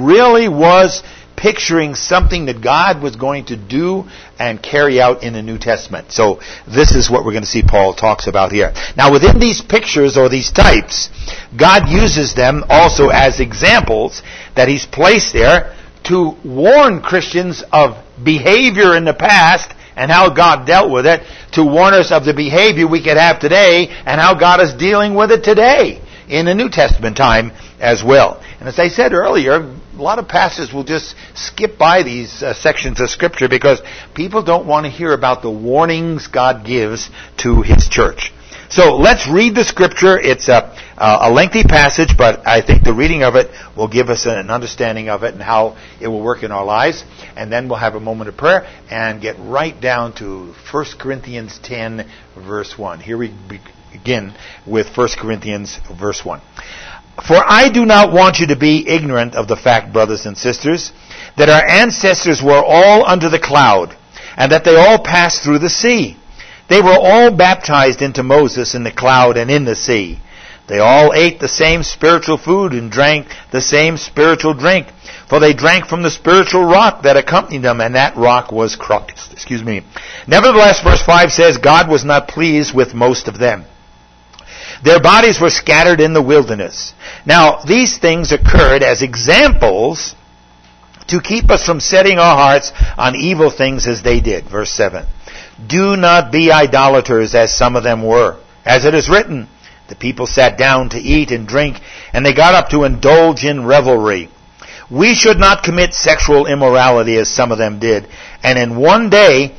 really was picturing something that God was going to do and carry out in the New Testament. So this is what we're going to see Paul talks about here. Now within these pictures or these types, God uses them also as examples that He's placed there to warn Christians of behavior in the past and how God dealt with it, to warn us of the behavior we could have today and how God is dealing with it today in the New Testament time as well. And as I said earlier, a lot of pastors will just skip by these sections of Scripture because people don't want to hear about the warnings God gives to His church. So let's read the Scripture. It's a lengthy passage, but I think the reading of it will give us an understanding of it and how it will work in our lives. And then we'll have a moment of prayer and get right down to 1 Corinthians 10, verse 1. Here we begin with 1 Corinthians, verse 1. For I do not want you to be ignorant of the fact, brothers and sisters, that our ancestors were all under the cloud, and that they all passed through the sea. They were all baptized into Moses in the cloud and in the sea. They all ate the same spiritual food and drank the same spiritual drink, for they drank from the spiritual rock that accompanied them, and that rock was Christ. Nevertheless, verse 5 says, God was not pleased with most of them. Their bodies were scattered in the wilderness. Now, these things occurred as examples to keep us from setting our hearts on evil things as they did. Verse 7. Do not be idolaters as some of them were. As it is written, the people sat down to eat and drink, and they got up to indulge in revelry. We should not commit sexual immorality as some of them did. And in one day,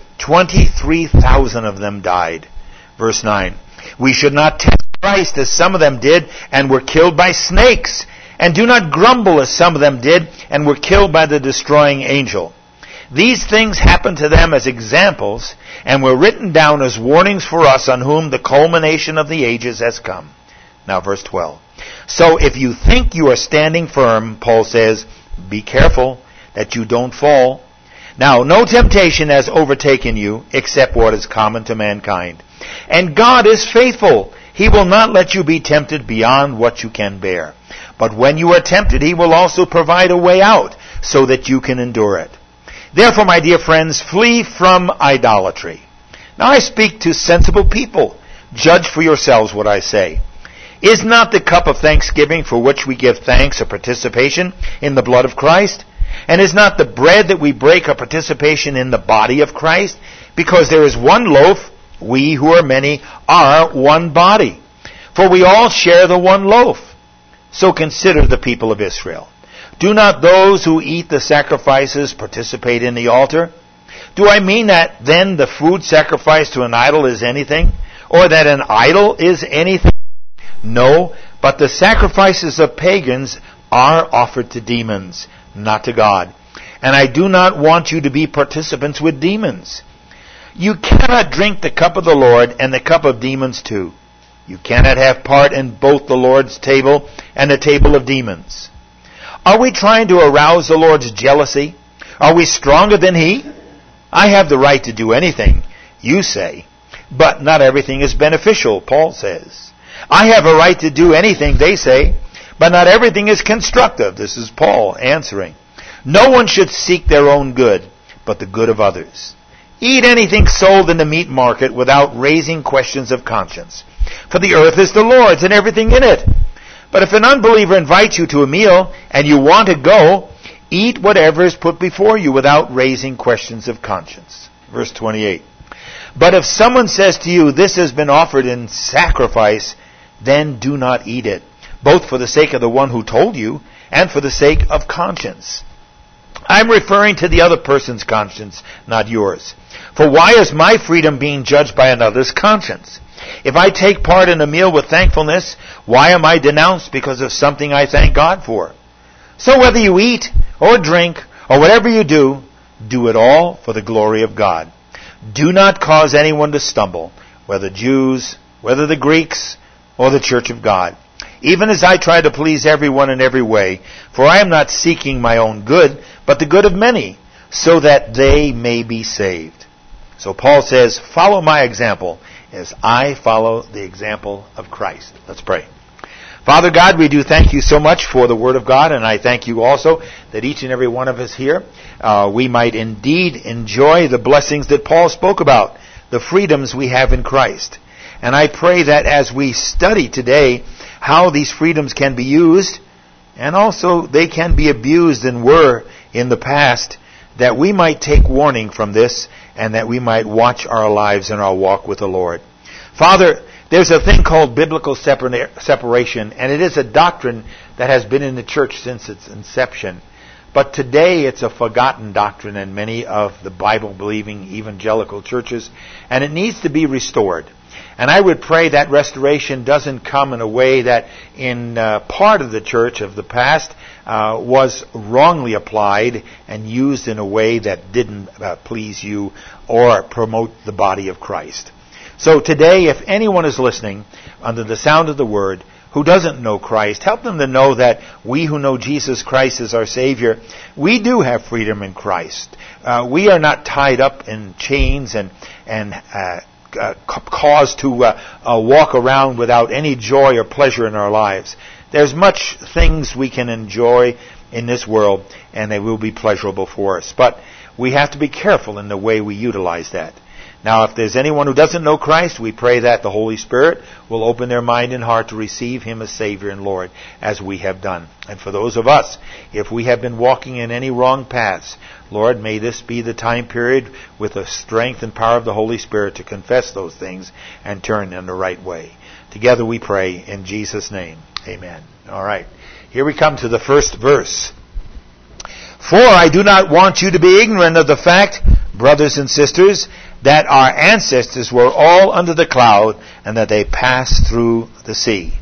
23,000 of them died. Verse 9. We should not test Christ as some of them did and were killed by snakes. And do not grumble as some of them did and were killed by the destroying angel. These things happened to them as examples and were written down as warnings for us on whom the culmination of the ages has come. Now verse 12. So if you think you are standing firm, Paul says, be careful that you don't fall. Now no temptation has overtaken you except what is common to mankind. And God is faithful. He will not let you be tempted beyond what you can bear. But when you are tempted, He will also provide a way out so that you can endure it. Therefore, my dear friends, flee from idolatry. Now I speak to sensible people. Judge for yourselves what I say. Is not the cup of thanksgiving for which we give thanks a participation in the blood of Christ? And is not the bread that we break a participation in the body of Christ? Because there is one loaf, we who are many are one body. For we all share the one loaf. So consider the people of Israel. Do not those who eat the sacrifices participate in the altar? Do I mean that then the food sacrificed to an idol is anything? Or that an idol is anything? No, but the sacrifices of pagans are offered to demons, not to God. And I do not want you to be participants with demons. You cannot drink the cup of the Lord and the cup of demons too. You cannot have part in both the Lord's table and the table of demons. Are we trying to arouse the Lord's jealousy? Are we stronger than He? I have the right to do anything, you say, but not everything is beneficial, Paul says. I have a right to do anything, they say, but not everything is constructive. This is Paul answering. No one should seek their own good, but the good of others. Eat anything sold in the meat market without raising questions of conscience. For the earth is the Lord's and everything in it. But if an unbeliever invites you to a meal and you want to go, eat whatever is put before you without raising questions of conscience. Verse 28. But if someone says to you, this has been offered in sacrifice, then do not eat it, both for the sake of the one who told you and for the sake of conscience. I'm referring to the other person's conscience, not yours. For why is my freedom being judged by another's conscience? If I take part in a meal with thankfulness, why am I denounced because of something I thank God for? So whether you eat or drink or whatever you do, do it all for the glory of God. Do not cause anyone to stumble, whether Jews, whether the Greeks, or the church of God. Even as I try to please everyone in every way, for I am not seeking my own good, but the good of many, so that they may be saved. So Paul says, follow my example as I follow the example of Christ. Let's pray. Father God, we do thank you so much for the Word of God, and I thank you also that each and every one of us here, we might indeed enjoy the blessings that Paul spoke about, the freedoms we have in Christ. And I pray that as we study today how these freedoms can be used, and also they can be abused and were in the past, that we might take warning from this, and that we might watch our lives and our walk with the Lord. Father, there's a thing called biblical separation, and it is a doctrine that has been in the church since its inception. But today it's a forgotten doctrine in many of the Bible-believing evangelical churches, and it needs to be restored. And I would pray that restoration doesn't come in a way that in part of the church of the past was wrongly applied and used in a way that didn't please you or promote the body of Christ. So today, if anyone is listening under the sound of the word who doesn't know Christ, help them to know that we who know Jesus Christ as our Savior, we do have freedom in Christ. We are not tied up in chains and caused to walk around without any joy or pleasure in our lives. There's much things we can enjoy in this world, and they will be pleasurable for us. But we have to be careful in the way we utilize that. Now, if there's anyone who doesn't know Christ, we pray that the Holy Spirit will open their mind and heart to receive Him as Savior and Lord, as we have done. And for those of us, if we have been walking in any wrong paths, Lord, may this be the time period with the strength and power of the Holy Spirit to confess those things and turn in the right way. Together we pray in Jesus' name. Amen. All right. Here we come to the first verse. For I do not want you to be ignorant of the fact, brothers and sisters, that our ancestors were all under the cloud and that they passed through the sea.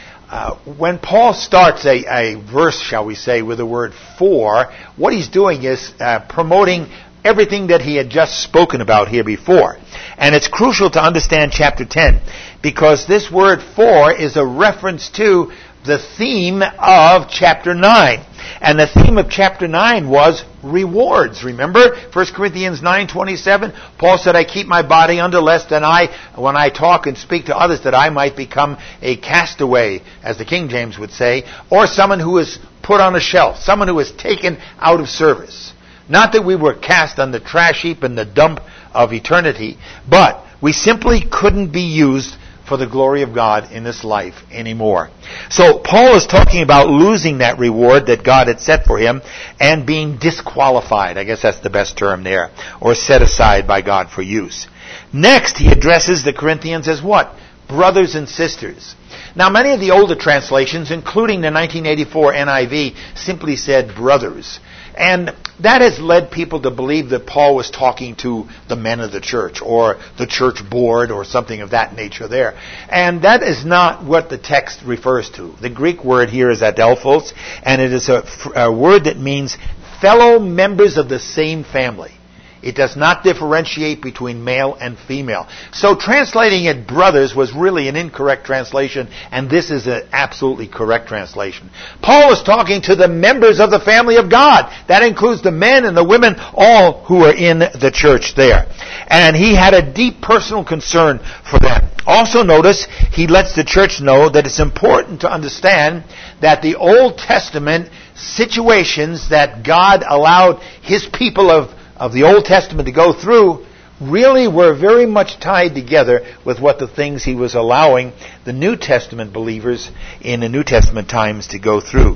When Paul starts a verse, shall we say, with the word for, what he's doing is promoting everything that he had just spoken about here before. And it's crucial to understand chapter 10, because this word for is a reference to the theme of chapter 9. And the theme of chapter 9 was rewards. Remember 1 Corinthians 9:27? Paul said, I keep my body under lest when I talk and speak to others, that I might become a castaway, as the King James would say, or someone who is put on a shelf, someone who is taken out of service. Not that we were cast on the trash heap and the dump of eternity, but we simply couldn't be used for the glory of God in this life anymore. So Paul is talking about losing that reward that God had set for him and being disqualified. I guess that's the best term there. Or set aside by God for use. Next, he addresses the Corinthians as what? Brothers and sisters. Now, many of the older translations, including the 1984 NIV, simply said brothers. And that has led people to believe that Paul was talking to the men of the church or the church board or something of that nature there. And that is not what the text refers to. The Greek word here is adelphos, and it is a word that means fellow members of the same family. It does not differentiate between male and female. So translating it brothers was really an incorrect translation, and this is an absolutely correct translation. Paul is talking to the members of the family of God. That includes the men and the women, all who are in the church there. And he had a deep personal concern for them. Also notice, he lets the church know that it's important to understand that the Old Testament situations that God allowed His people of the Old Testament to go through really were very much tied together with what the things He was allowing the New Testament believers in the New Testament times to go through.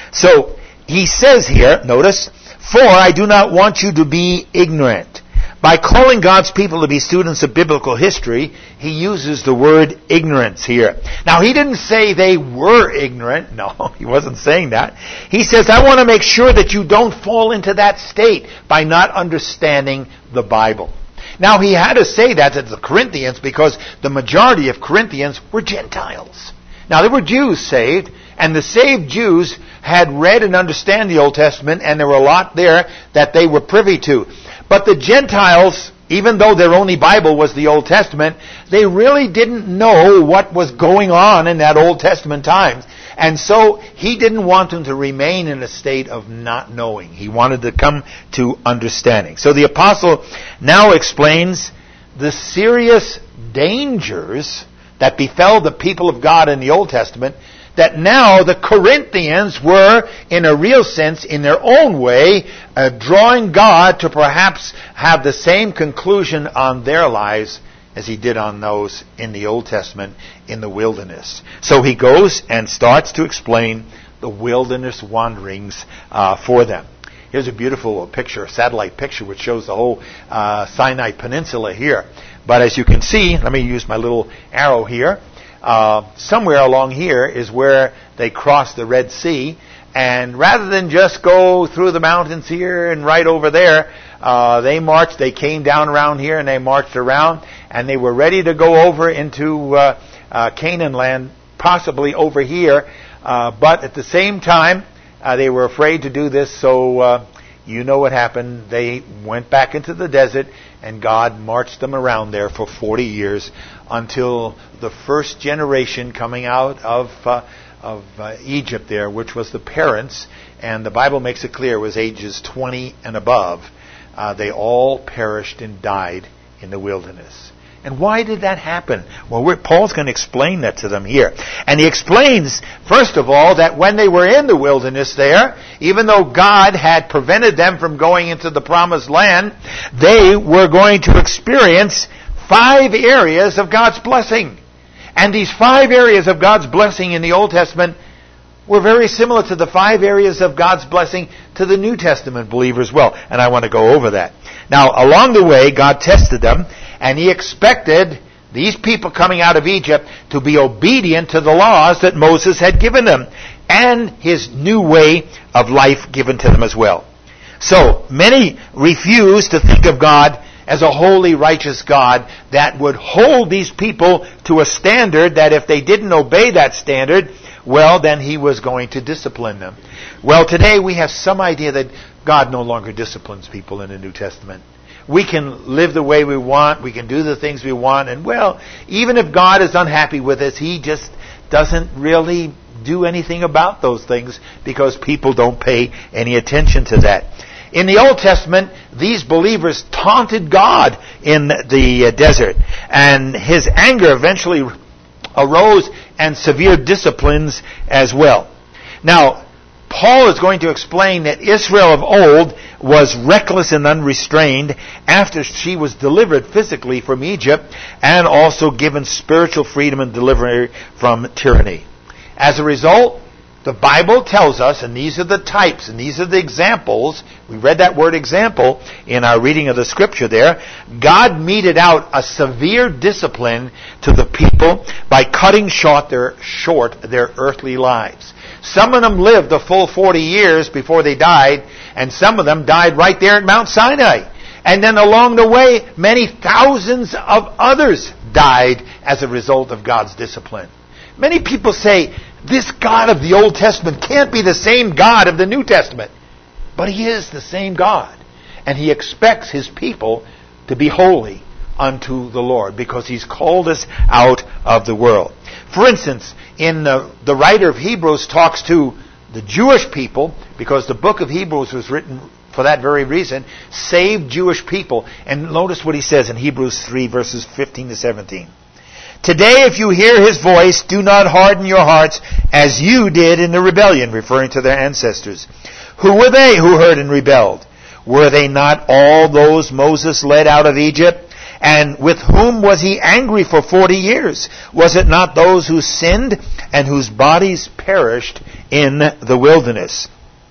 So he says here, notice, for I do not want you to be ignorant. By calling God's people to be students of biblical history, he uses the word ignorance here. Now, he didn't say they were ignorant. No, he wasn't saying that. He says, I want to make sure that you don't fall into that state by not understanding the Bible. Now, he had to say that to the Corinthians because the majority of Corinthians were Gentiles. Now, there were Jews saved, and the saved Jews had read and understand the Old Testament, and there were a lot there that they were privy to. But the Gentiles, even though their only Bible was the Old Testament, they really didn't know what was going on in that Old Testament times. And so he didn't want them to remain in a state of not knowing. He wanted to come to understanding. So the apostle now explains the serious dangers that befell the people of God in the Old Testament that now the Corinthians were, in a real sense, in their own way, drawing God to perhaps have the same conclusion on their lives as he did on those in the Old Testament in the wilderness. So he goes and starts to explain the wilderness wanderings for them. Here's a beautiful picture, a satellite picture, which shows the whole Sinai Peninsula here. But as you can see, let me use my little arrow here. Somewhere along here is where they crossed the Red Sea. And rather than just go through the mountains here and right over there, they came down around here and they marched around. And they were ready to go over into Canaan land, possibly over here. But at the same time, they were afraid to do this, so you know what happened. They went back into the desert, and God marched them around there for 40 years until the first generation coming out of Egypt there, which was the parents, and the Bible makes it clear it was ages 20 and above. They all perished and died in the wilderness. And why did that happen? Well, Paul's going to explain that to them here. And he explains, first of all, that when they were in the wilderness there, even though God had prevented them from going into the promised land, they were going to experience 5 areas of God's blessing. And these 5 areas of God's blessing in the Old Testament were very similar to the 5 areas of God's blessing to the New Testament believers as well. And I want to go over that. Now, along the way, God tested them, and he expected these people coming out of Egypt to be obedient to the laws that Moses had given them, and his new way of life given to them as well. So, many refused to think of God as a holy, righteous God that would hold these people to a standard that if they didn't obey that standard, well, then he was going to discipline them. Well, today we have some idea that God no longer disciplines people in the New Testament. We can live the way we want, we can do the things we want, and well, even if God is unhappy with us, he just doesn't really do anything about those things because people don't pay any attention to that. In the Old Testament, these believers taunted God in the desert, and his anger eventually arose and severe disciplines as well. Now, Paul is going to explain that Israel of old was reckless and unrestrained after she was delivered physically from Egypt and also given spiritual freedom and delivery from tyranny. As a result, the Bible tells us, and these are the types, and these are the examples, we read that word example in our reading of the scripture there, God meted out a severe discipline to the people by cutting short their earthly lives. Some of them lived a full 40 years before they died, and some of them died right there at Mount Sinai. And then along the way, many thousands of others died as a result of God's discipline. Many people say, this God of the Old Testament can't be the same God of the New Testament. But he is the same God. And he expects his people to be holy unto the Lord because he's called us out of the world. For instance, in the writer of Hebrews talks to the Jewish people, because the book of Hebrews was written for that very reason, saved Jewish people. And notice what he says in Hebrews 3 verses 15 to 17. Today, if you hear his voice, do not harden your hearts as you did in the rebellion, referring to their ancestors. Who were they who heard and rebelled? Were they not all those Moses led out of Egypt? And with whom was he angry for 40 years? Was it not those who sinned and whose bodies perished in the wilderness?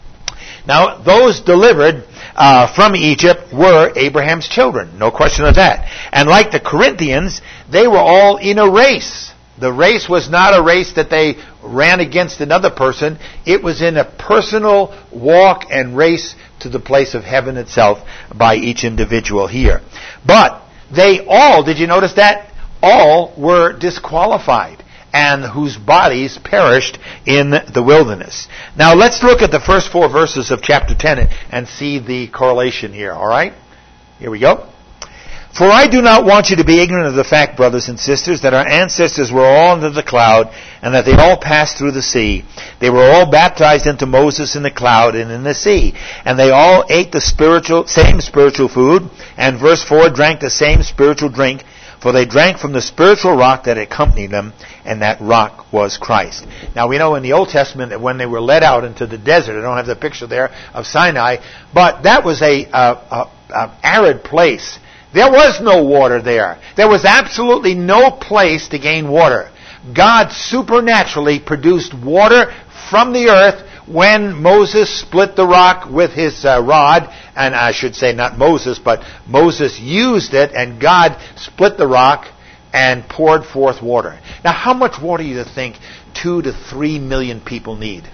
Now, those delivered from Egypt were Abraham's children. No question of that. And like the Corinthians, they were all in a race. The race was not a race that they ran against another person. It was in a personal walk and race to the place of heaven itself by each individual here. But they all, did you notice that? All were disqualified, and whose bodies perished in the wilderness. Now let's look at the first 4 verses of chapter 10 and see the correlation here, alright? Here we go. For I do not want you to be ignorant of the fact, brothers and sisters, that our ancestors were all under the cloud, and that they all passed through the sea. They were all baptized into Moses in the cloud and in the sea. And they all ate the same spiritual food, and verse 4, drank the same spiritual drink, For they drank from the spiritual rock that accompanied them, and that rock was Christ. Now we know in the Old Testament that when they were led out into the desert, I don't have the picture there of Sinai, but that was a arid place. There was no water there. There was absolutely no place to gain water. God supernaturally produced water from the earth when Moses split the rock with his rod, and I should say not Moses, but Moses used it, and God split the rock and poured forth water. Now, how much water do you think 2 to 3 million people need?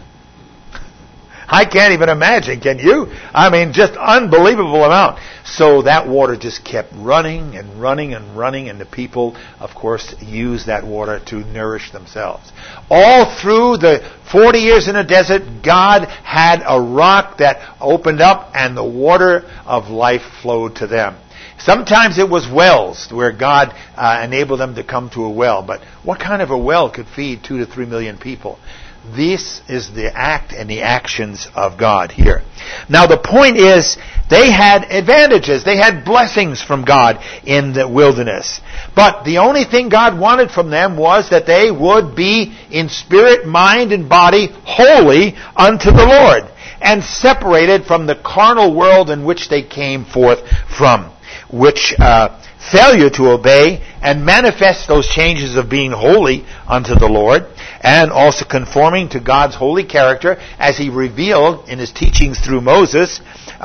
I can't even imagine, can you? I mean, just unbelievable amount. So that water just kept running and running and running, and the people, of course, used that water to nourish themselves. All through the 40 years in the desert, God had a rock that opened up, and the water of life flowed to them. Sometimes it was wells where God enabled them to come to a well. But what kind of a well could feed 2 to 3 million people? This is the act and the actions of God here. Now the point is, they had advantages. They had blessings from God in the wilderness. But the only thing God wanted from them was that they would be in spirit, mind, and body holy unto the Lord, and separated from the carnal world in which they came forth from, which failure to obey and manifest those changes of being holy unto the Lord, and also conforming to God's holy character as He revealed in His teachings through Moses,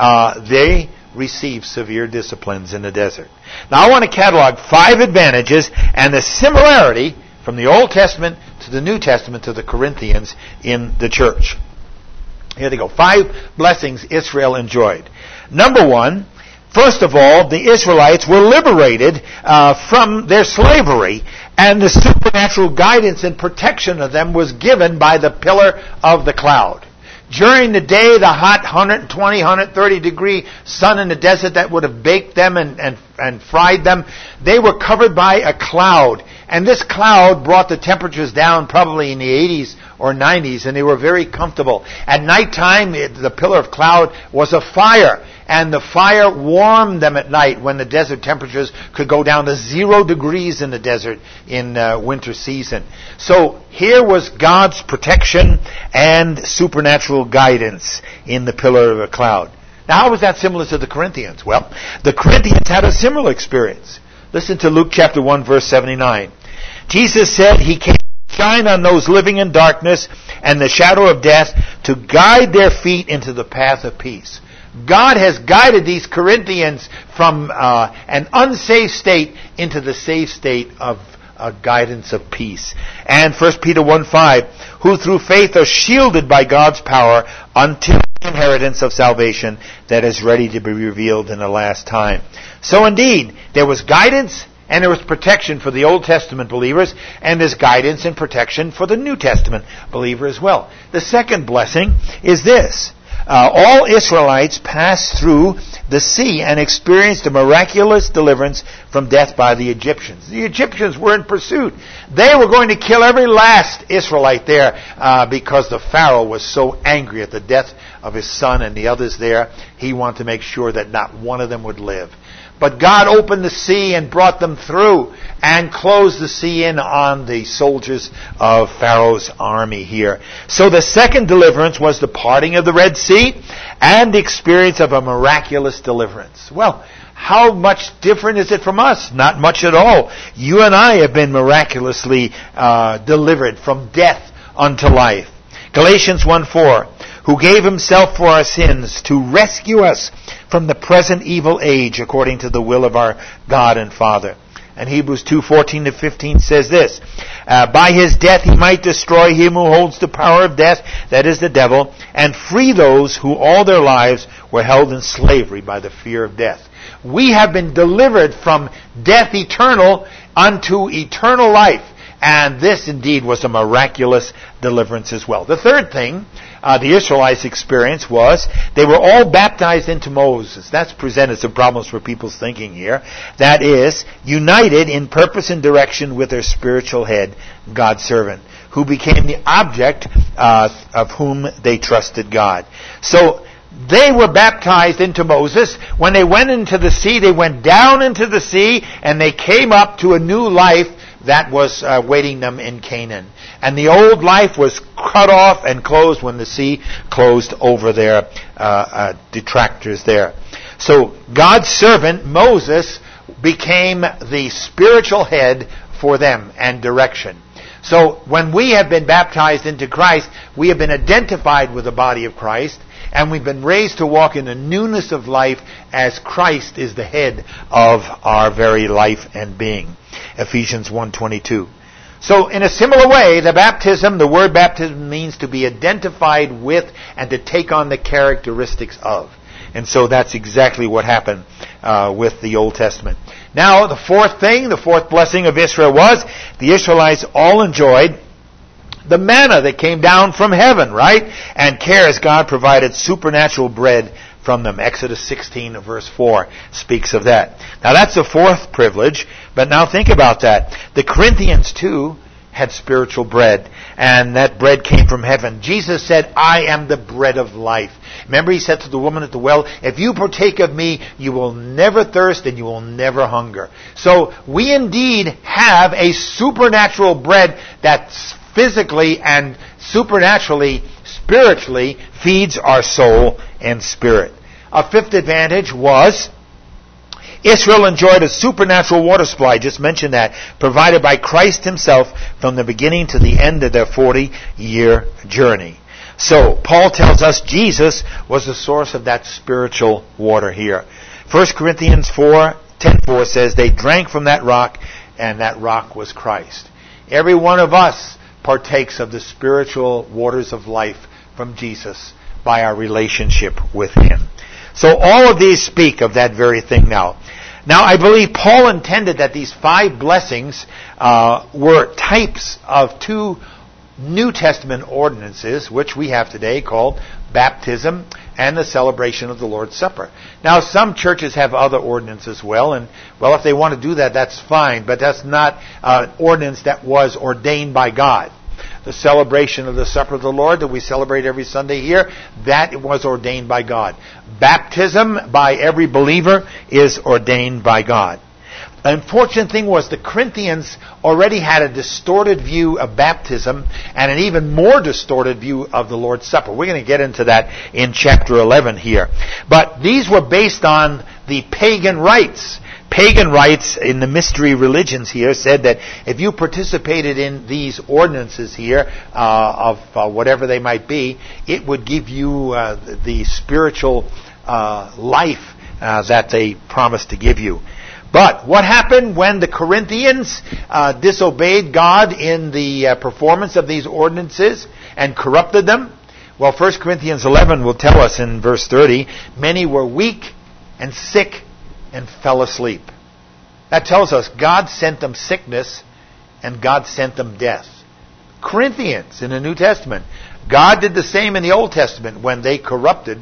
they received severe disciplines in the desert. Now I want to catalog 5 advantages and the similarity from the Old Testament to the New Testament to the Corinthians in the church. Here they go. 5 blessings Israel enjoyed. Number 1, first of all, the Israelites were liberated from their slavery, and the supernatural guidance and protection of them was given by the pillar of the cloud. During the day, the hot 120, 130 degree sun in the desert that would have baked them and fried them, they were covered by a cloud. And this cloud brought the temperatures down probably in the 80s or 90s, and they were very comfortable. At nighttime, the pillar of cloud was a fire, and the fire warmed them at night when the desert temperatures could go down to 0 degrees in the desert in winter season. So here was God's protection and supernatural guidance in the pillar of a cloud. Now, how was that similar to the Corinthians? Well, the Corinthians had a similar experience. Listen to Luke chapter 1, verse 79. Jesus said He came to shine on those living in darkness and the shadow of death, to guide their feet into the path of peace. God has guided these Corinthians from an unsafe state into the safe state of guidance of peace. And 1 Peter 1:5, who through faith are shielded by God's power until the inheritance of salvation that is ready to be revealed in the last time. So indeed, there was guidance and there was protection for the Old Testament believers, and there's guidance and protection for the New Testament believer as well. The second blessing is this. All Israelites passed through the sea and experienced a miraculous deliverance from death by the Egyptians. The Egyptians were in pursuit. They were going to kill every last Israelite there because the Pharaoh was so angry at the death of his son and the others there. He wanted to make sure that not one of them would live. But God opened the sea and brought them through and closed the sea in on the soldiers of Pharaoh's army here. So the second deliverance was the parting of the Red Sea and the experience of a miraculous deliverance. Well, how much different is it from us? Not much at all. You and I have been miraculously delivered from death unto life. Galatians 1:4, who gave Himself for our sins to rescue us from the present evil age according to the will of our God and Father. And Hebrews 2:14-15 says this, by His death He might destroy him who holds the power of death, that is the devil, and free those who all their lives were held in slavery by the fear of death. We have been delivered from death eternal unto eternal life. And this indeed was a miraculous deliverance as well. The third thing the Israelites experienced was they were all baptized into Moses. That's presented some problems for people's thinking here. That is, united in purpose and direction with their spiritual head, God's servant, who became the object of whom they trusted God. So they were baptized into Moses. When they went into the sea, they went down into the sea, and they came up to a new life that was waiting them in Canaan. And the old life was cut off and closed when the sea closed over their detractors there. So God's servant, Moses, became the spiritual head for them and direction. So when we have been baptized into Christ, we have been identified with the body of Christ, and we've been raised to walk in the newness of life as Christ is the head of our very life and being. Ephesians 1:22. So in a similar way, the word baptism means to be identified with and to take on the characteristics of. And so that's exactly what happened with the Old Testament. Now, the fourth blessing of Israel was the Israelites all enjoyed the manna that came down from heaven, right? And as God provided supernatural bread from them. Exodus 16 verse 4 speaks of that. Now that's the fourth privilege, but now think about that. The Corinthians too had spiritual bread, and that bread came from heaven. Jesus said, I am the bread of life. Remember, he said to the woman at the well, if you partake of me, you will never thirst and you will never hunger. So we indeed have a supernatural bread that physically and supernaturally, spiritually feeds our soul and spirit. A fifth advantage was Israel enjoyed a supernatural water supply, just mentioned that, provided by Christ himself from the beginning to the end of their 40-year journey. So, Paul tells us Jesus was the source of that spiritual water here. 1 Corinthians 10:4 says, they drank from that rock, and that rock was Christ. Every one of us partakes of the spiritual waters of life from Jesus by our relationship with him. So all of these speak of that very thing now. Now, I believe Paul intended that these 5 blessings were types of 2 New Testament ordinances, which we have today, called baptism and the celebration of the Lord's Supper. Now, some churches have other ordinances as well, and, well, if they want to do that, that's fine, but that's not an ordinance that was ordained by God. The celebration of the Supper of the Lord that we celebrate every Sunday here, that was ordained by God. Baptism by every believer is ordained by God. The unfortunate thing was the Corinthians already had a distorted view of baptism and an even more distorted view of the Lord's Supper. We're going to get into that in chapter 11 here. But these were based on the pagan rites. Pagan rites in the mystery religions here said that if you participated in these ordinances here of whatever they might be, it would give you the spiritual life that they promised to give you. But what happened when the Corinthians disobeyed God in the performance of these ordinances and corrupted them? Well, 1 Corinthians 11 will tell us in verse 30, many were weak and sick and fell asleep. That tells us God sent them sickness and God sent them death. Corinthians in the New Testament. God did the same in the Old Testament when they corrupted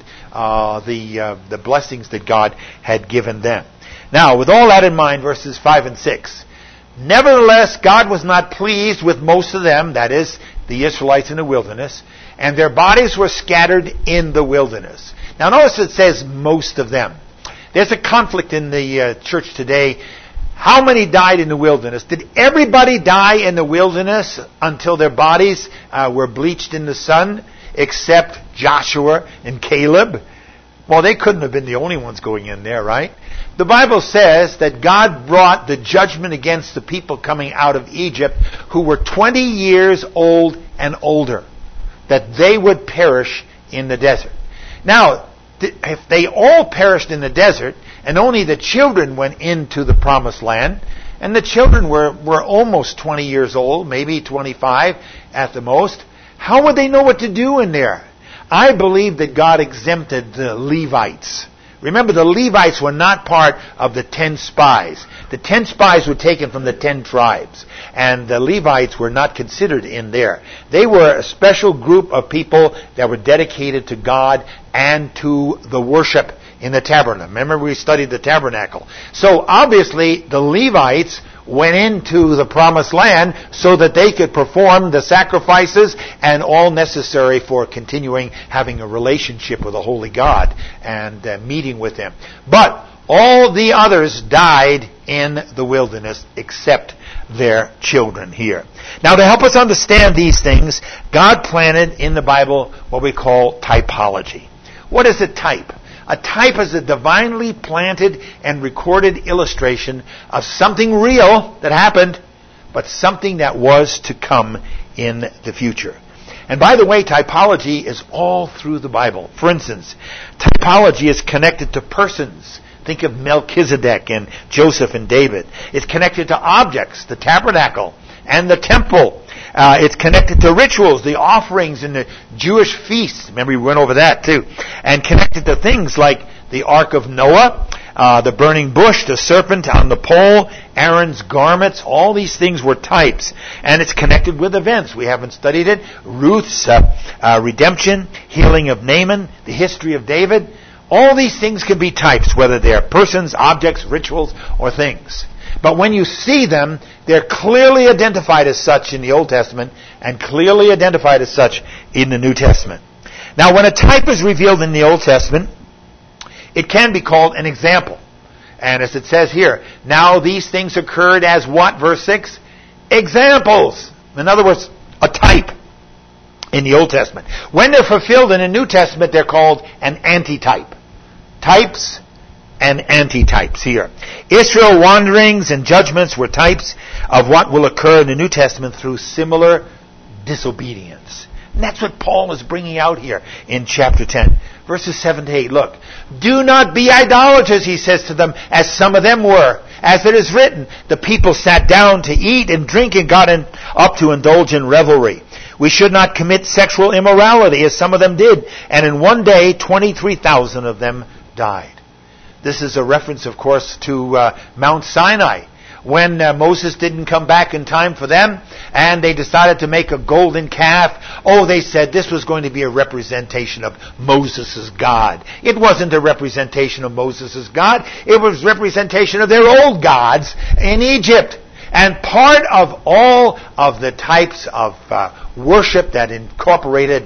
the blessings that God had given them. Now, with all that in mind, verses 5 and 6. Nevertheless, God was not pleased with most of them, that is, the Israelites in the wilderness, and their bodies were scattered in the wilderness. Now, notice it says most of them. There's a conflict in the church today. How many died in the wilderness? Did everybody die in the wilderness until their bodies were bleached in the sun, except Joshua and Caleb? Well, they couldn't have been the only ones going in there, right? The Bible says that God brought the judgment against the people coming out of Egypt who were 20 years old and older, that they would perish in the desert. Now, if they all perished in the desert, and only the children went into the promised land, and the children were almost 20 years old, maybe 25 at the most, how would they know what to do in there? I believe that God exempted the Levites. Remember, the Levites were not part of the 10 spies. The 10 spies were taken from the 10 tribes, and the Levites were not considered in there. They were a special group of people that were dedicated to God and to the worship in the tabernacle. Remember, we studied the tabernacle. So, obviously, the Levites went into the promised land so that they could perform the sacrifices and all necessary for continuing having a relationship with the Holy God and meeting with Him. But all the others died in the wilderness except their children here. Now, to help us understand these things, God planted in the Bible what we call typology. What is a type? A type is a divinely planted and recorded illustration of something real that happened, but something that was to come in the future. And by the way, typology is all through the Bible. For instance, typology is connected to persons. Think of Melchizedek and Joseph and David. It's connected to objects, the tabernacle and the temple. It's connected to rituals, the offerings and the Jewish feasts. Remember, we went over that too. And connected to things like the Ark of Noah, the burning bush, the serpent on the pole, Aaron's garments. All these things were types. And it's connected with events. We haven't studied it. Ruth's redemption, healing of Naaman, the history of David. All these things can be types, whether they're persons, objects, rituals, or things. But when you see them, they're clearly identified as such in the Old Testament and clearly identified as such in the New Testament. Now, when a type is revealed in the Old Testament, it can be called an example. And as it says here, now these things occurred as what? Verse 6? Examples. In other words, a type in the Old Testament. When they're fulfilled in the New Testament, they're called an antitype. Types and antitypes here. Israel wanderings and judgments were types of what will occur in the New Testament through similar disobedience. And that's what Paul is bringing out here in chapter 10. Verses 7 to 8. Look, do not be idolaters, he says to them, as some of them were. As it is written, the people sat down to eat and drink and got up to indulge in revelry. We should not commit sexual immorality, as some of them did. And in one day, 23,000 of them died. This is a reference, of course, to Mount Sinai, when Moses didn't come back in time for them, and they decided to make a golden calf. Oh, they said this was going to be a representation of Moses' God. It wasn't a representation of Moses' God. It was representation of their old gods in Egypt. And part of all of the types of worship that incorporated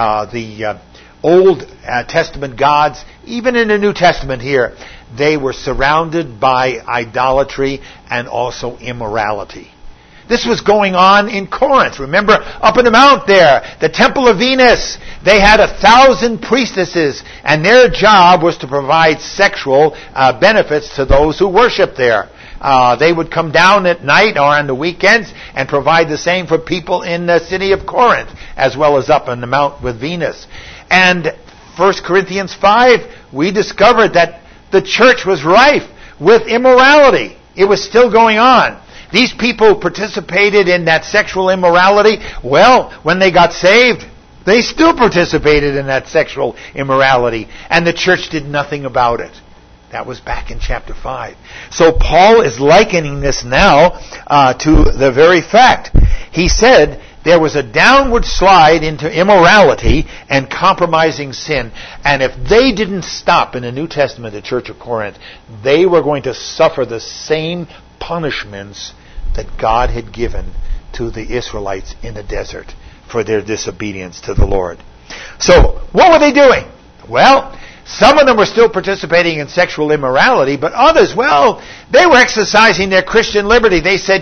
the Old Testament gods, even in the New Testament here, they were surrounded by idolatry and also immorality. This was going on in Corinth. Remember, up in the mount there, the temple of Venus, they had 1,000 priestesses, and their job was to provide sexual benefits to those who worshiped there. They would come down at night or on the weekends and provide the same for people in the city of Corinth, as well as up on the mount with Venus. And 1 Corinthians 5, we discovered that the church was rife with immorality. It was still going on. These people participated in that sexual immorality. Well, when they got saved, they still participated in that sexual immorality, and the church did nothing about it. That was back in chapter 5. So Paul is likening this now to the very fact. He said there was a downward slide into immorality and compromising sin. And if they didn't stop in the New Testament, the Church of Corinth, they were going to suffer the same punishments that God had given to the Israelites in the desert for their disobedience to the Lord. So, what were they doing? Well, some of them were still participating in sexual immorality, but others, well, they were exercising their Christian liberty. They said,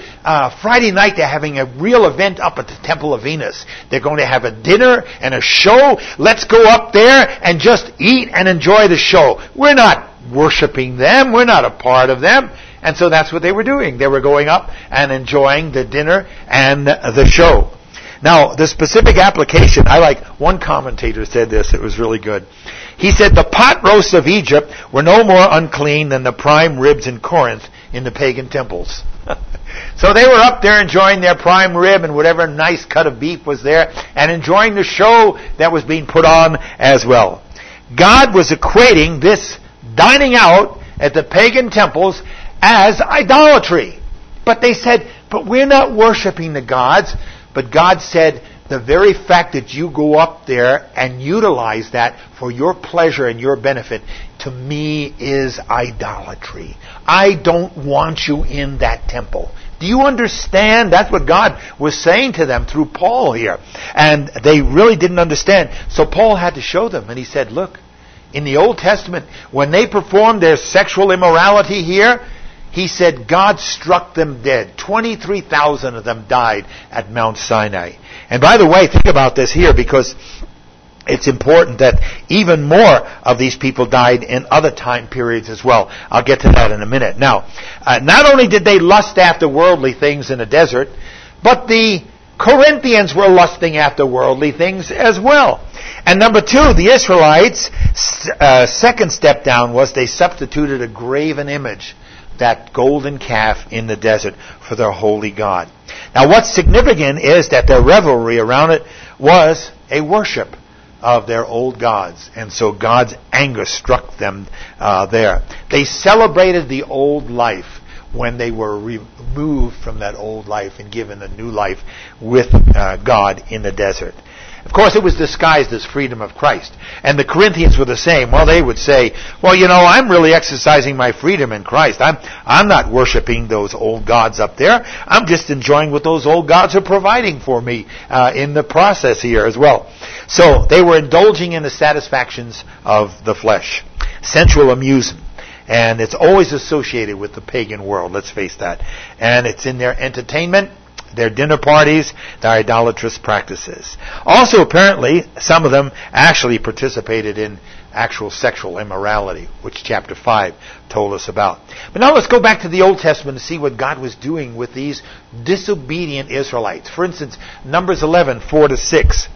Friday night they're having a real event up at the Temple of Venus. They're going to have a dinner and a show. Let's go up there and just eat and enjoy the show. We're not worshiping them. We're not a part of them. And so that's what they were doing. They were going up and enjoying the dinner and the show. Now, the specific application, one commentator said this, it was really good. He said, the pot roasts of Egypt were no more unclean than the prime ribs in Corinth in the pagan temples. So they were up there enjoying their prime rib and whatever nice cut of beef was there, and enjoying the show that was being put on as well. God was equating this dining out at the pagan temples as idolatry. But they said, but we're not worshiping the gods. But God said, the very fact that you go up there and utilize that for your pleasure and your benefit, to me is idolatry. I don't want you in that temple. Do you understand? That's what God was saying to them through Paul here. And they really didn't understand. So Paul had to show them. And he said, look, in the Old Testament, when they performed their sexual immorality here, he said God struck them dead. 23,000 of them died at Mount Sinai. And by the way, think about this here, because it's important that even more of these people died in other time periods as well. I'll get to that in a minute. Now, not only did they lust after worldly things in the desert, but the Corinthians were lusting after worldly things as well. And number two, the Israelites' second step down was they substituted a graven image, that golden calf in the desert, for their holy God. Now what's significant is that their revelry around it was a worship of their old gods. And so God's anger struck them there. They celebrated the old life when they were removed from that old life and given a new life with God in the desert. Of course, it was disguised as freedom of Christ. And the Corinthians were the same. Well, they would say, well, I'm really exercising my freedom in Christ. I'm not worshiping those old gods up there. I'm just enjoying what those old gods are providing for me in the process here as well. So they were indulging in the satisfactions of the flesh, sensual amusement. And it's always associated with the pagan world, let's face that. And it's in their entertainment, their dinner parties, their idolatrous practices. Also, apparently, some of them actually participated in actual sexual immorality, which chapter 5 told us about. But now let's go back to the Old Testament and see what God was doing with these disobedient Israelites. For instance, Numbers 11, 4-6.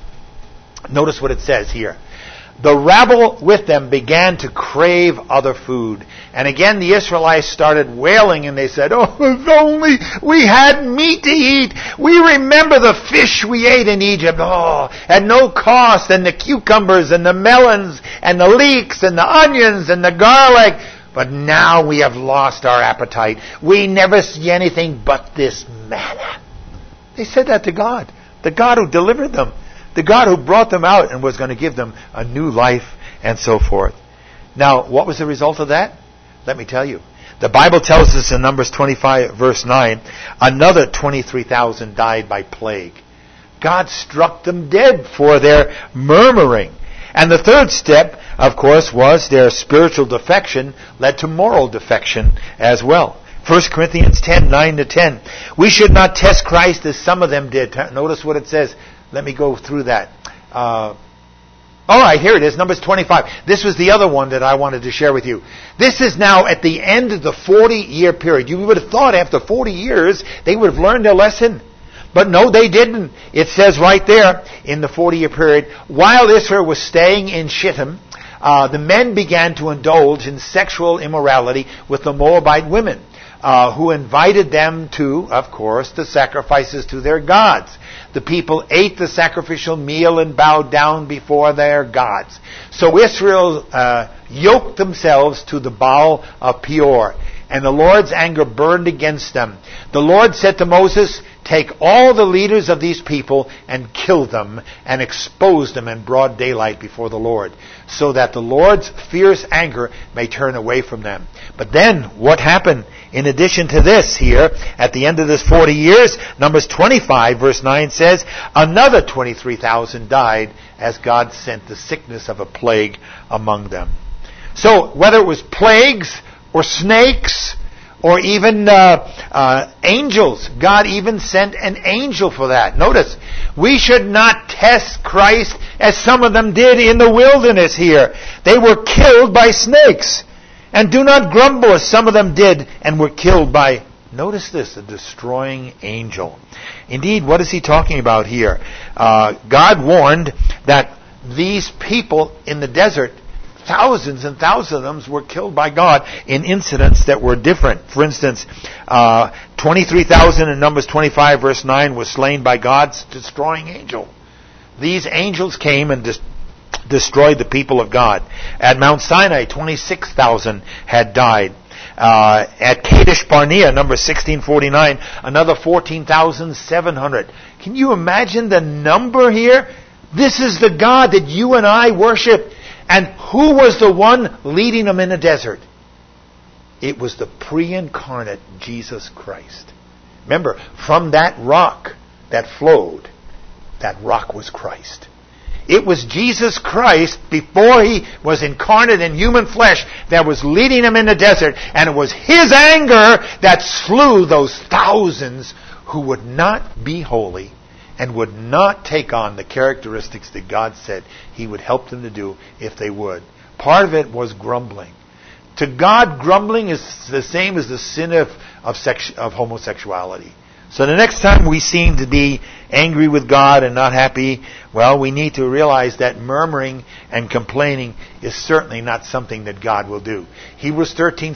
Notice what it says here. The rabble with them began to crave other food. And again the Israelites started wailing, and they said, oh, if only we had meat to eat. We remember the fish we ate in Egypt. Oh, at no cost. And the cucumbers and the melons and the leeks and the onions and the garlic. But now we have lost our appetite. We never see anything but this manna. They said that to God, the God who delivered them. The God who brought them out and was going to give them a new life and so forth. Now, what was the result of that? Let me tell you. The Bible tells us in Numbers 25, verse 9, another 23,000 died by plague. God struck them dead for their murmuring. And the third step, of course, was their spiritual defection led to moral defection as well. 1 Corinthians 10, 9-10. We should not test Christ as some of them did. Notice what it says. Let me go through that. All right, here it is, Numbers 25. This was the other one that I wanted to share with you. This is now at the end of the 40-year period. You would have thought after 40 years they would have learned their lesson. But no, they didn't. It says right there in the 40-year period, while Israel was staying in Shittim, the men began to indulge in sexual immorality with the Moabite women, who invited them to, of course, the sacrifices to their gods. The people ate the sacrificial meal and bowed down before their gods. So Israel yoked themselves to the Baal of Peor, and the Lord's anger burned against them. The Lord said to Moses, take all the leaders of these people and kill them and expose them in broad daylight before the Lord, so that the Lord's fierce anger may turn away from them. But then, what happened? In addition to this here, at the end of this 40 years, Numbers 25 verse 9 says, another 23,000 died as God sent the sickness of a plague among them. So, whether it was plagues or snakes or even angels, God even sent an angel for that. Notice, we should not test Christ as some of them did in the wilderness here. They were killed by snakes. And do not grumble as some of them did and were killed by, notice this, a destroying angel. Indeed, what is he talking about here? God warned that these people in the desert, thousands and thousands of them were killed by God in incidents that were different. For instance, 23,000 in Numbers 25 verse 9 was slain by God's destroying angel. These angels came and destroyed the people of God. At Mount Sinai, 26,000 had died. At Kadesh Barnea, number 1649, another 14,700. Can you imagine the number here? This is the God that you and I worship. And who was the one leading them in the desert? It was the pre-incarnate Jesus Christ. Remember, from that rock that flowed, that rock was Christ. It was Jesus Christ, before he was incarnate in human flesh, that was leading him in the desert. And it was his anger that slew those thousands who would not be holy and would not take on the characteristics that God said he would help them to do if they would. Part of it was grumbling. To God, grumbling is the same as the sin of homosexuality. So the next time we seem to be angry with God and not happy, well, we need to realize that murmuring and complaining is certainly not something that God will do. Hebrews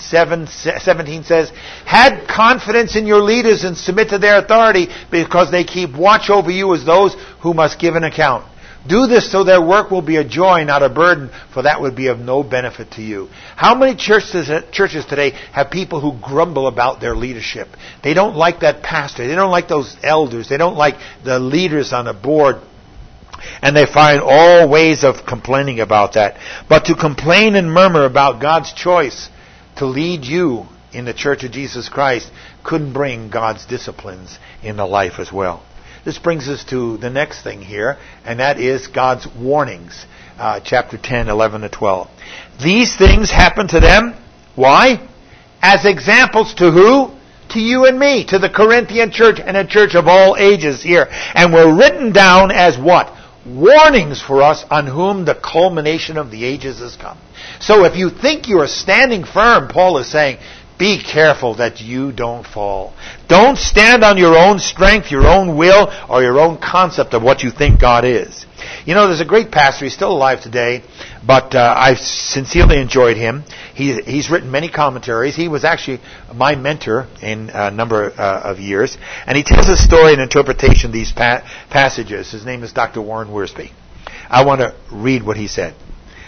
13:17 says, "Had confidence in your leaders and submit to their authority, because they keep watch over you as those who must give an account. Do this so their work will be a joy, not a burden, for that would be of no benefit to you." How many churches today have people who grumble about their leadership? They don't like that pastor. They don't like those elders. They don't like the leaders on the board. And they find all ways of complaining about that. But to complain and murmur about God's choice to lead you in the Church of Jesus Christ couldn't bring God's disciplines in the life as well. This brings us to the next thing here, and that is God's warnings. Chapter 10, 11 to 12. These things happen to them. Why? As examples to who? To you and me, to the Corinthian church and a church of all ages here. And were written down as what? Warnings for us, on whom the culmination of the ages has come. So if you think you are standing firm, Paul is saying, be careful that you don't fall. Don't stand on your own strength, your own will, or your own concept of what you think God is. You know, there's a great pastor. He's still alive today, but I've sincerely enjoyed him. He's written many commentaries. He was actually my mentor in a number of years. And he tells a story and interpretation of these passages. His name is Dr. Warren Wiersbe. I want to read what he said.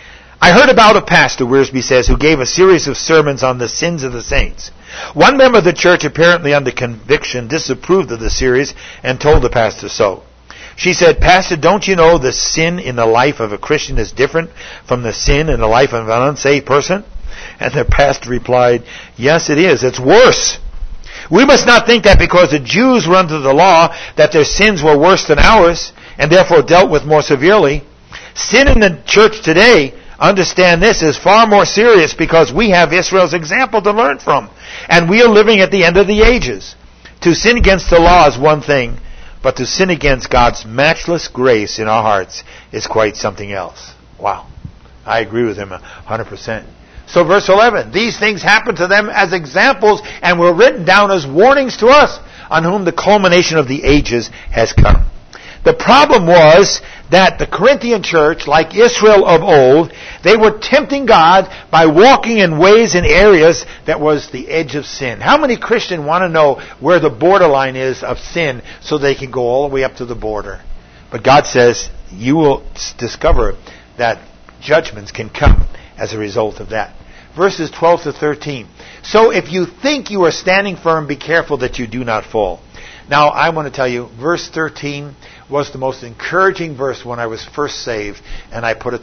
"I heard about a pastor," Wiersbe says, "who gave a series of sermons on the sins of the saints. One member of the church, apparently under conviction, disapproved of the series and told the pastor so. She said, 'Pastor, don't you know the sin in the life of a Christian is different from the sin in the life of an unsaved person?' And the pastor replied, 'Yes, it is. It's worse. We must not think that because the Jews were under the law that their sins were worse than ours and therefore dealt with more severely. Sin in the church today, understand this, is far more serious because we have Israel's example to learn from. And we are living at the end of the ages. To sin against the law is one thing, but to sin against God's matchless grace in our hearts is quite something else.'" Wow. I agree with him 100%. So verse 11, "These things happened to them as examples and were written down as warnings to us, on whom the culmination of the ages has come." The problem was that the Corinthian church, like Israel of old, they were tempting God by walking in ways and areas that was the edge of sin. How many Christians want to know where the borderline is of sin so they can go all the way up to the border? But God says you will discover that judgments can come as a result of that. Verses 12 to 13. "So if you think you are standing firm, be careful that you do not fall." Now, I want to tell you, verse 13 was the most encouraging verse when I was first saved, and I put it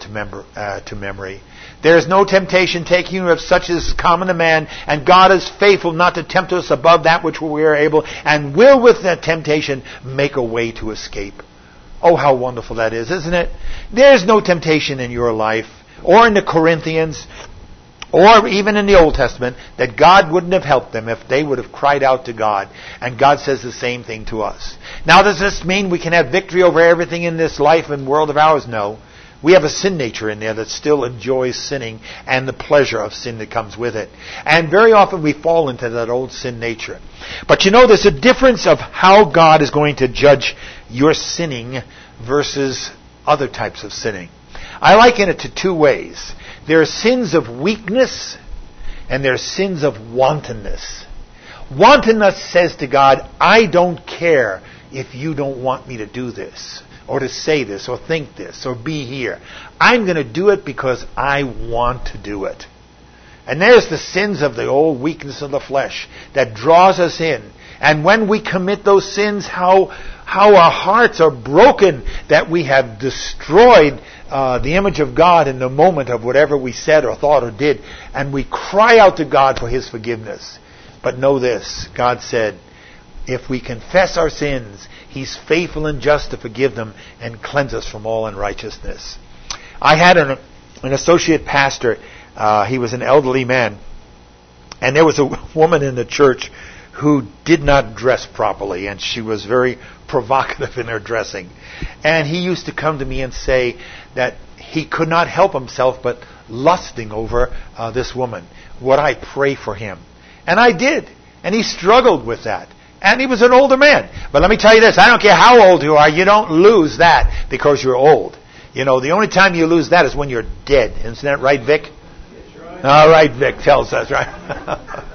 to memory. "There is no temptation taking you of such as is common to man, and God is faithful not to tempt us above that which we are able, and will with that temptation make a way to escape." Oh, how wonderful that is, isn't it? There's no temptation in your life, or in the Corinthians, or even in the Old Testament, that God wouldn't have helped them if they would have cried out to God. And God says the same thing to us. Now, does this mean we can have victory over everything in this life and world of ours? No. We have a sin nature in there that still enjoys sinning and the pleasure of sin that comes with it. And very often we fall into that old sin nature. But you know, there's a difference of how God is going to judge your sinning versus other types of sinning. I liken it to two ways. There are sins of weakness and there are sins of wantonness. Wantonness says to God, "I don't care if you don't want me to do this, or to say this, or think this, or be here. I'm going to do it because I want to do it." And there's the sins of the old weakness of the flesh that draws us in. And when we commit those sins, how our hearts are broken that we have destroyed the image of God in the moment of whatever we said or thought or did. And we cry out to God for His forgiveness. But know this, God said, if we confess our sins, He's faithful and just to forgive them and cleanse us from all unrighteousness. I had an associate pastor. He was an elderly man. And there was a woman in the church who did not dress properly, and she was very provocative in her dressing. And he used to come to me and say that he could not help himself but lusting over this woman. Would I pray for him? And I did. And he struggled with that. And he was an older man. But let me tell you this, I don't care how old you are, you don't lose that because you're old. You know, the only time you lose that is when you're dead. Isn't that right, Vic? That's right. All right, Vic tells us, right?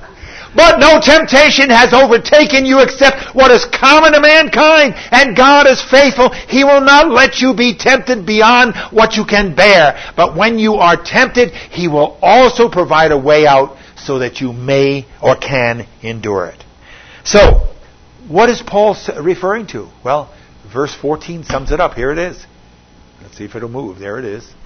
But no temptation has overtaken you except what is common to mankind. And God is faithful. He will not let you be tempted beyond what you can bear. But when you are tempted, He will also provide a way out so that you may or can endure it. So, what is Paul referring to? Well, verse 14 sums it up. Here it is. Let's see if it'll move. There it is.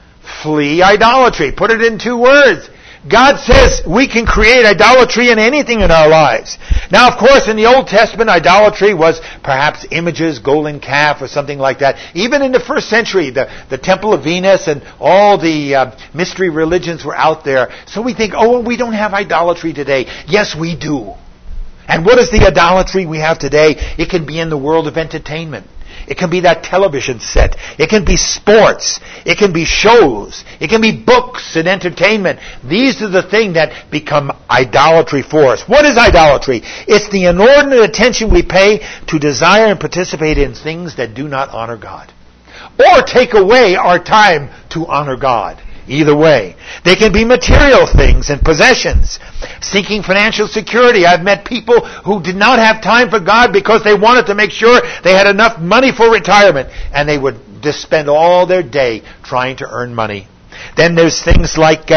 Flee idolatry. Put it in 2 words. God says we can create idolatry in anything in our lives. Now, of course, in the Old Testament, idolatry was perhaps images, golden calf or something like that. Even in the first century, the Temple of Venus and all the mystery religions were out there. So we think, oh, well, we don't have idolatry today. Yes, we do. And what is the idolatry we have today? It can be in the world of entertainment. It can be that television set. It can be sports. It can be shows. It can be books and entertainment. These are the things that become idolatry for us. What is idolatry? It's the inordinate attention we pay to desire and participate in things that do not honor God, or take away our time to honor God. Either way. They can be material things and possessions. Seeking financial security. I've met people who did not have time for God because they wanted to make sure they had enough money for retirement. And they would just spend all their day trying to earn money. Then there's things like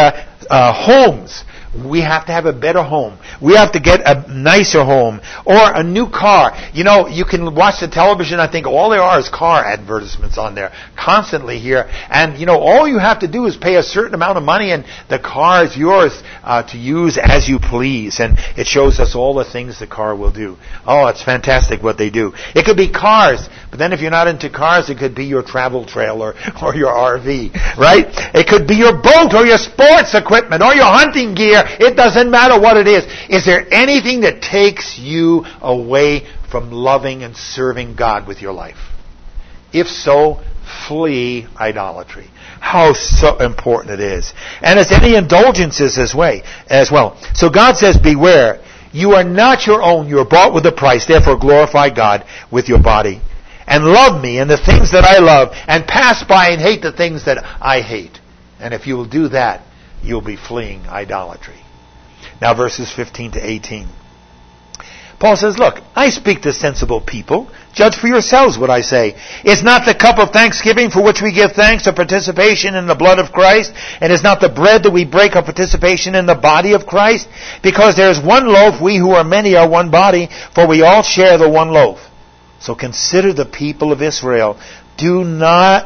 homes. We have to have a better home. We have to get a nicer home. Or a new car. You know, you can watch the television, I think all there are is car advertisements on there. Constantly here. And, you know, all you have to do is pay a certain amount of money and the car is yours to use as you please. And it shows us all the things the car will do. Oh, it's fantastic what they do. It could be cars. But then if you're not into cars, it could be your travel trailer or your RV. Right? It could be your boat or your sports equipment or your hunting gear. It doesn't matter what it is. Is there anything that takes you away from loving and serving God with your life? If so, flee idolatry. How so important it is. And it's any indulgences as well. So God says, beware. You are not your own. You are bought with a price. Therefore glorify God with your body. And love me and the things that I love. And pass by and hate the things that I hate. And if you will do that, you'll be fleeing idolatry. Now verses 15 to 18. Paul says, look, I speak to sensible people. Judge for yourselves what I say. Is not the cup of thanksgiving for which we give thanks a participation in the blood of Christ? And is not the bread that we break a participation in the body of Christ? Because there is one loaf, we who are many are one body, for we all share the one loaf. So consider the people of Israel. Do not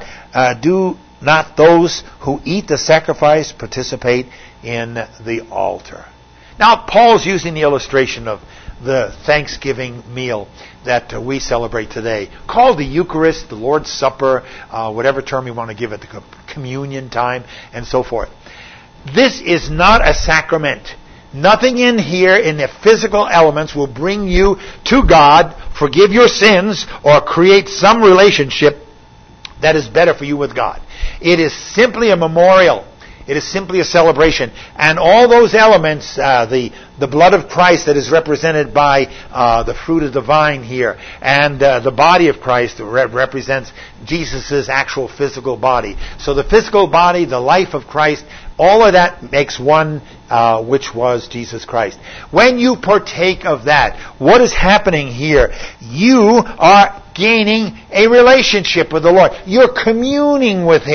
those who eat the sacrifice participate in the altar. Now, Paul's using the illustration of the Thanksgiving meal that we celebrate today, called the Eucharist, the Lord's Supper, whatever term you want to give it, the communion time, and so forth. This is not a sacrament. Nothing in here in the physical elements will bring you to God, forgive your sins, or create some relationship that is better for you with God. It is simply a memorial. It is simply a celebration. And all those elements, the blood of Christ that is represented by the fruit of the vine here, and the body of Christ that represents Jesus' actual physical body. So the physical body, the life of Christ, all of that makes one, which was Jesus Christ. When you partake of that, what is happening here? You are gaining a relationship with the Lord. You're communing with Him.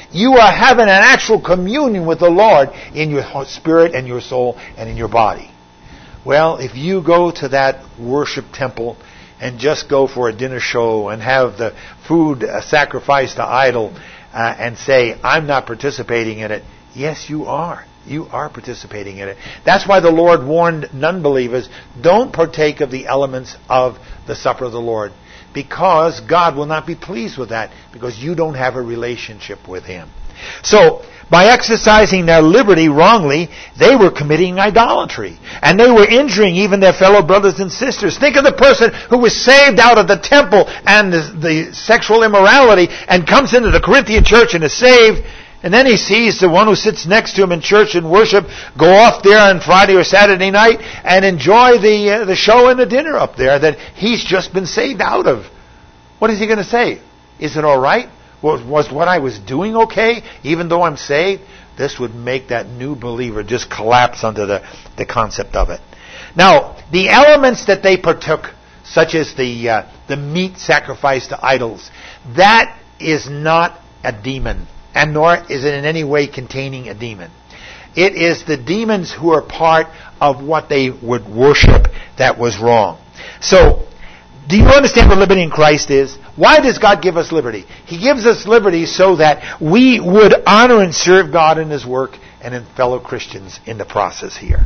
You are having an actual communion with the Lord in your spirit and your soul and in your body. Well, if you go to that worship temple and just go for a dinner show and have the food sacrificed to idol and say, I'm not participating in it, yes, you are. You are participating in it. That's why the Lord warned non-believers, don't partake of the elements of the supper of the Lord, because God will not be pleased with that, because you don't have a relationship with Him. So, by exercising their liberty wrongly, they were committing idolatry. And they were injuring even their fellow brothers and sisters. Think of the person who was saved out of the temple and the sexual immorality and comes into the Corinthian church and is saved. And then he sees the one who sits next to him in church and worship go off there on Friday or Saturday night and enjoy the show and the dinner up there that he's just been saved out of. What is he going to say? Is it all right? Was what I was doing okay, even though I'm saved? This would make that new believer just collapse under the concept of it. Now, the elements that they partook, such as the meat sacrificed to idols, that is not a demon, and nor is it in any way containing a demon. It is the demons who are part of what they would worship that was wrong. So, do you understand what liberty in Christ is? Why does God give us liberty? He gives us liberty so that we would honor and serve God in His work and in fellow Christians in the process here.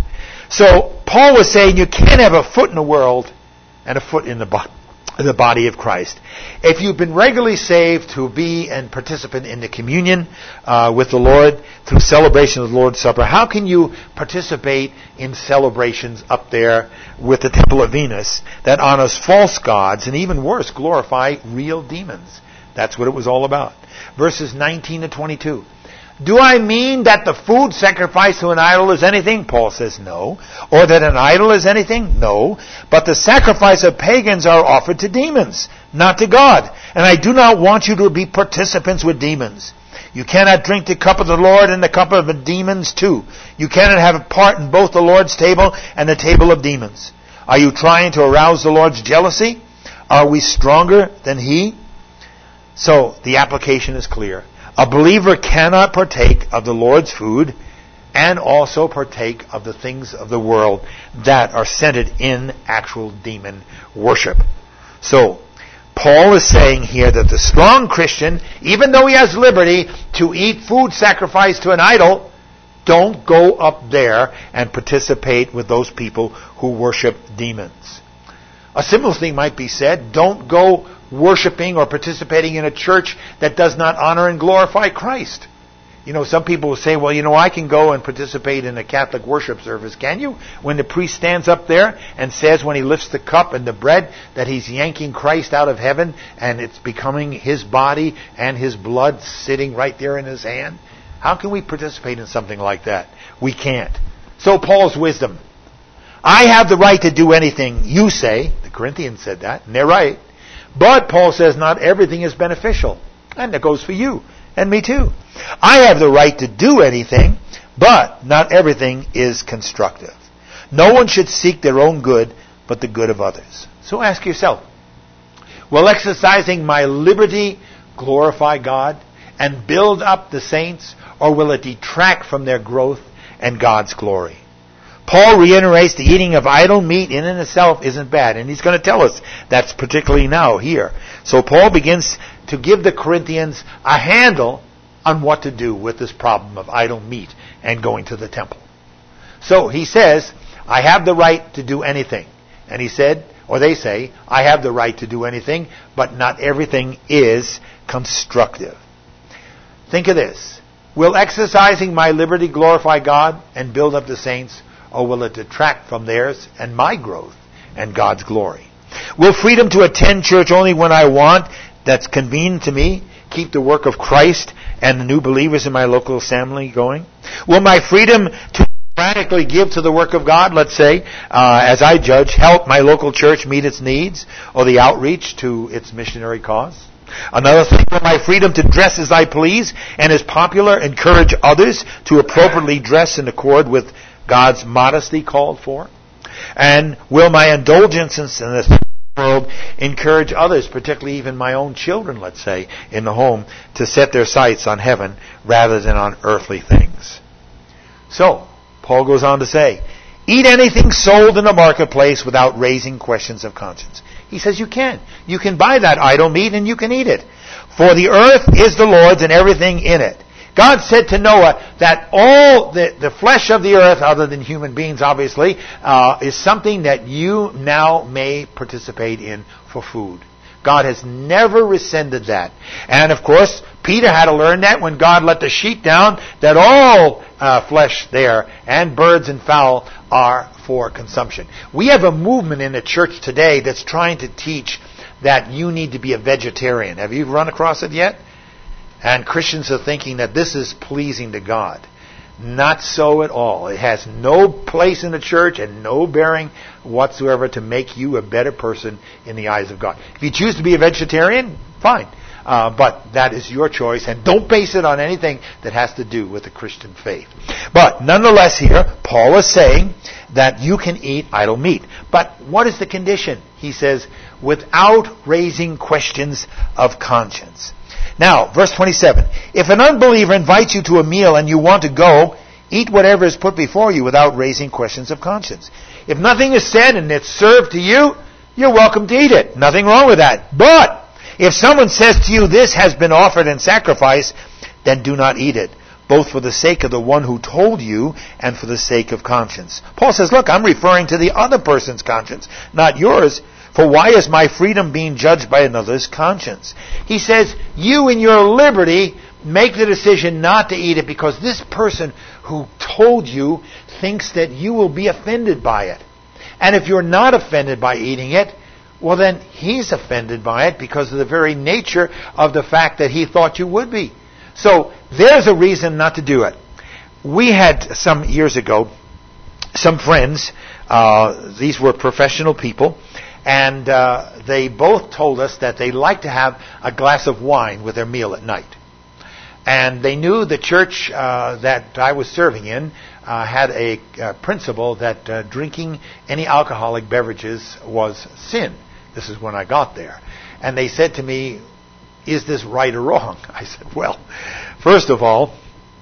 So, Paul was saying you can't have a foot in the world and a foot in the body of Christ. If you've been regularly saved to be a participant in the communion with the Lord through celebration of the Lord's Supper, how can you participate in celebrations up there with the Temple of Venus that honors false gods and even worse, glorify real demons? That's what it was all about. Verses 19 to 22. Do I mean that the food sacrificed to an idol is anything? Paul says no. Or that an idol is anything? No. But the sacrifice of pagans are offered to demons, not to God. And I do not want you to be participants with demons. You cannot drink the cup of the Lord and the cup of the demons too. You cannot have a part in both the Lord's table and the table of demons. Are you trying to arouse the Lord's jealousy? Are we stronger than He? So, the application is clear. A believer cannot partake of the Lord's food and also partake of the things of the world that are centered in actual demon worship. So, Paul is saying here that the strong Christian, even though he has liberty to eat food sacrificed to an idol, don't go up there and participate with those people who worship demons. A similar thing might be said, don't go worshiping or participating in a church that does not honor and glorify Christ. You know, some people will say, well, you know, I can go and participate in a Catholic worship service. Can you? When the priest stands up there and says when he lifts the cup and the bread that he's yanking Christ out of heaven and it's becoming His body and His blood sitting right there in His hand. How can we participate in something like that? We can't. So Paul's wisdom. I have the right to do anything you say. The Corinthians said that, and they're right. But Paul says not everything is beneficial. And that goes for you and me too. I have the right to do anything, but not everything is constructive. No one should seek their own good, but the good of others. So ask yourself, will exercising my liberty glorify God and build up the saints, or will it detract from their growth and God's glory? Paul reiterates the eating of idol meat in and itself isn't bad. And he's going to tell us that's particularly now here. So Paul begins to give the Corinthians a handle on what to do with this problem of idol meat and going to the temple. So he says, I have the right to do anything. And he said, or they say, I have the right to do anything, but not everything is constructive. Think of this. Will exercising my liberty glorify God and build up the saints? Or will it detract from theirs and my growth and God's glory? Will freedom to attend church only when I want, that's convenient to me, keep the work of Christ and the new believers in my local assembly going? Will my freedom to practically give to the work of God, let's say, as I judge, help my local church meet its needs or the outreach to its missionary cause? Another thing, will my freedom to dress as I please and as popular encourage others to appropriately dress in accord with God's modesty called for? And will my indulgence in the world, encourage others, particularly even my own children, let's say, in the home, to set their sights on heaven rather than on earthly things. So, Paul goes on to say, eat anything sold in the marketplace without raising questions of conscience. He says you can. You can buy that idol meat and you can eat it. For the earth is the Lord's and everything in it. God said to Noah that all the flesh of the earth, other than human beings obviously, is something that you now may participate in for food. God has never rescinded that. And of course, Peter had to learn that when God let the sheet down, that all flesh there and birds and fowl are for consumption. We have a movement in the church today that's trying to teach that you need to be a vegetarian. Have you run across it yet? And Christians are thinking that this is pleasing to God. Not so at all. It has no place in the church and no bearing whatsoever to make you a better person in the eyes of God. If you choose to be a vegetarian, fine. But that is your choice, and don't base it on anything that has to do with the Christian faith. But nonetheless here, Paul is saying that you can eat idol meat. But what is the condition? He says, without raising questions of conscience. Now, verse 27, if an unbeliever invites you to a meal and you want to go, eat whatever is put before you without raising questions of conscience. If nothing is said and it's served to you, you're welcome to eat it. Nothing wrong with that. But if someone says to you, this has been offered in sacrifice, then do not eat it, both for the sake of the one who told you and for the sake of conscience. Paul says, look, I'm referring to the other person's conscience, not yours. For why is my freedom being judged by another's conscience? He says, you in your liberty make the decision not to eat it because this person who told you thinks that you will be offended by it. And if you're not offended by eating it, well then he's offended by it because of the very nature of the fact that he thought you would be. So there's a reason not to do it. We had some years ago some friends, these were professional people, and they both told us that they like to have a glass of wine with their meal at night. And they knew the church that I was serving in had a principle that drinking any alcoholic beverages was sin. This is when I got there. And they said to me, is this right or wrong? I said, well, first of all,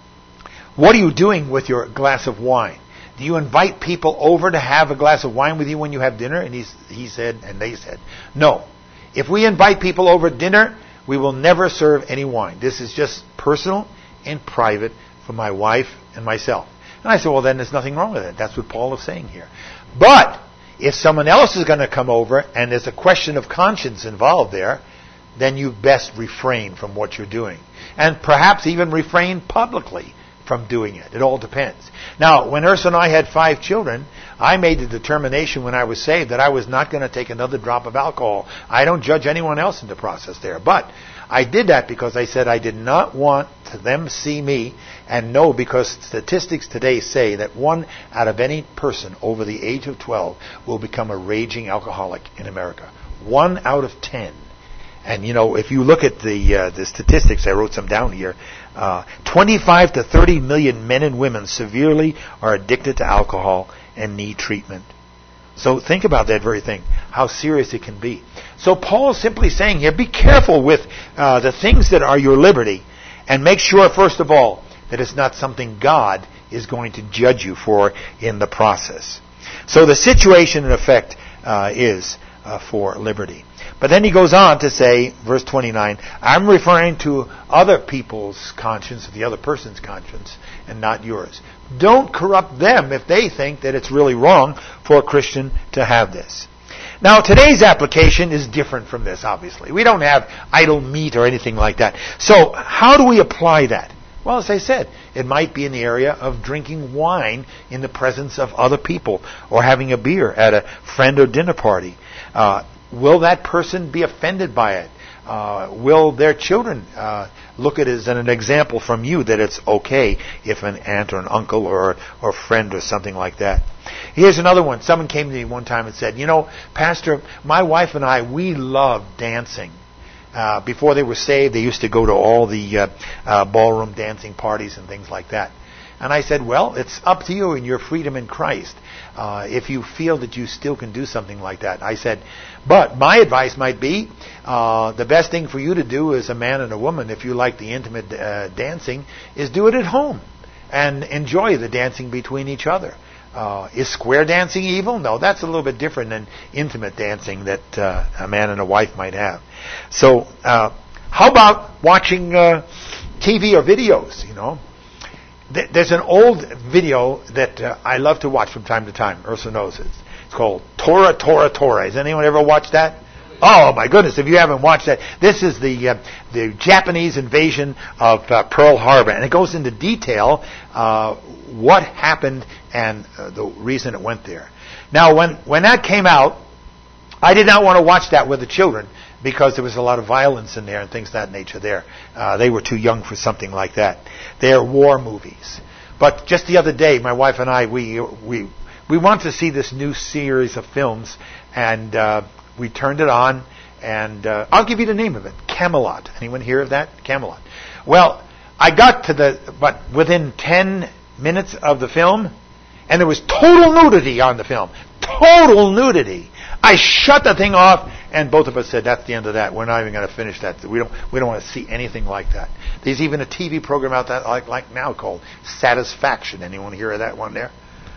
what are you doing with your glass of wine? Do you invite people over to have a glass of wine with you when you have dinner? And he said, and they said, no. If we invite people over dinner, we will never serve any wine. This is just personal and private for my wife and myself. And I said, well, then there's nothing wrong with it. That's what Paul is saying here. But if someone else is going to come over and there's a question of conscience involved there, then you best refrain from what you're doing. And perhaps even refrain publicly from doing it. It all depends. Now, when Ursula and I had 5 children, I made the determination when I was saved that I was not going to take another drop of alcohol. I don't judge anyone else in the process there. But I did that because I said I did not want them see me and know, because statistics today say that 1 out of any person over the age of 12 will become a raging alcoholic in America. 1 out of 10. And, you know, if you look at the statistics, I wrote some down here, 25 to 30 million men and women severely are addicted to alcohol and need treatment. So think about that very thing, how serious it can be. So Paul is simply saying here, be careful with the things that are your liberty, and make sure, first of all, that it's not something God is going to judge you for in the process. So the situation, in effect, is for liberty. But then he goes on to say, verse 29, I'm referring to other people's conscience, the other person's conscience, and not yours. Don't corrupt them if they think that it's really wrong for a Christian to have this. Now, today's application is different from this, obviously. We don't have idol meat or anything like that. So, how do we apply that? Well, as I said, it might be in the area of drinking wine in the presence of other people, or having a beer at a friend or dinner party. Will that person be offended by it? Will their children look at it as an example from you that it's okay if an aunt or an uncle or friend or something like that? Here's another one. Someone came to me one time and said, you know, Pastor, my wife and I, we love dancing. Before they were saved, they used to go to all the ballroom dancing parties and things like that. And I said, well, it's up to you and your freedom in Christ. If you feel that you still can do something like that. I said, but my advice might be, the best thing for you to do as a man and a woman, if you like the intimate dancing, is do it at home and enjoy the dancing between each other. Is square dancing evil? No, that's a little bit different than intimate dancing that a man and a wife might have. So, how about watching TV or videos, There's an old video that I love to watch from time to time. Ursula knows it. It's called Tora, Tora, Tora. Has anyone ever watched that? Oh my goodness, if you haven't watched that, this is the Japanese invasion of Pearl Harbor. And it goes into detail what happened and the reason it went there. Now, when that came out, I did not want to watch that with the children because there was a lot of violence in there and things of that nature there. They were too young for something like that. They're war movies. But just the other day, my wife and I, we wanted to see this new series of films, and we turned it on, and I'll give you the name of it, Camelot. Anyone hear of that? Camelot. Well, I got to within 10 minutes of the film, and there was total nudity on the film. Total nudity. I shut the thing off, and both of us said, that's the end of that. We're not even going to finish that. We don't want to see anything like that. There's even a TV program out there like now called Satisfaction. Anyone hear of that one there?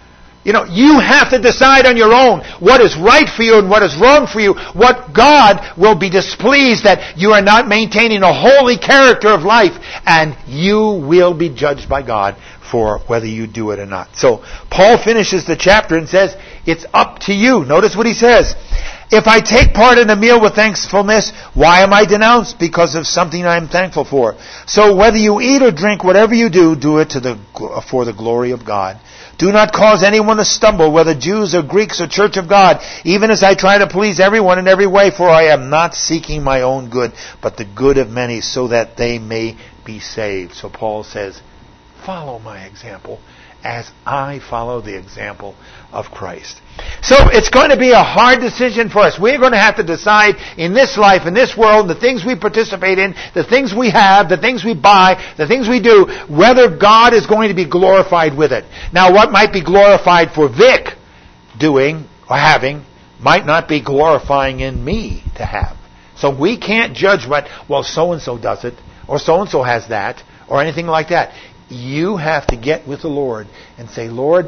You have to decide on your own what is right for you and what is wrong for you. What God will be displeased that you are not maintaining a holy character of life, and you will be judged by God for whether you do it or not. So Paul finishes the chapter and says, it's up to you. Notice what he says. If I take part in a meal with thankfulness, why am I denounced? Because of something I am thankful for. So whether you eat or drink, whatever you do, do it for the glory of God. Do not cause anyone to stumble, whether Jews or Greeks or Church of God, even as I try to please everyone in every way, for I am not seeking my own good, but the good of many, so that they may be saved. So Paul says, follow my example as I follow the example of Christ. So it's going to be a hard decision for us. We're going to have to decide in this life, in this world, the things we participate in, the things we have, the things we buy, the things we do, whether God is going to be glorified with it. Now, what might be glorified for Vic doing or having might not be glorifying in me to have. So we can't judge so-and-so does it, or so-and-so has that, or anything like that. You have to get with the Lord and say, Lord,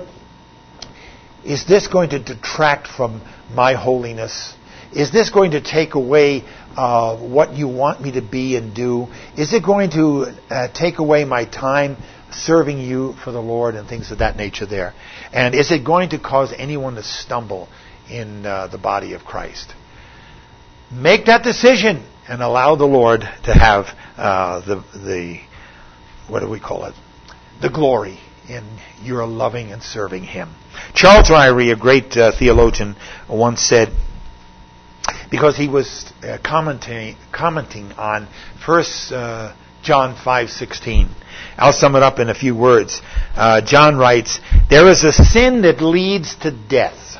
is this going to detract from my holiness? Is this going to take away what you want me to be and do? Is it going to take away my time serving you for the Lord and things of that nature there? And is it going to cause anyone to stumble in the body of Christ? Make that decision and allow the Lord to have the what do we call it? The glory in your loving and serving Him. Charles Ryrie, a great theologian, once said, because he was commenting on 1 John 5:16. I'll sum it up in a few words. John writes, there is a sin that leads to death.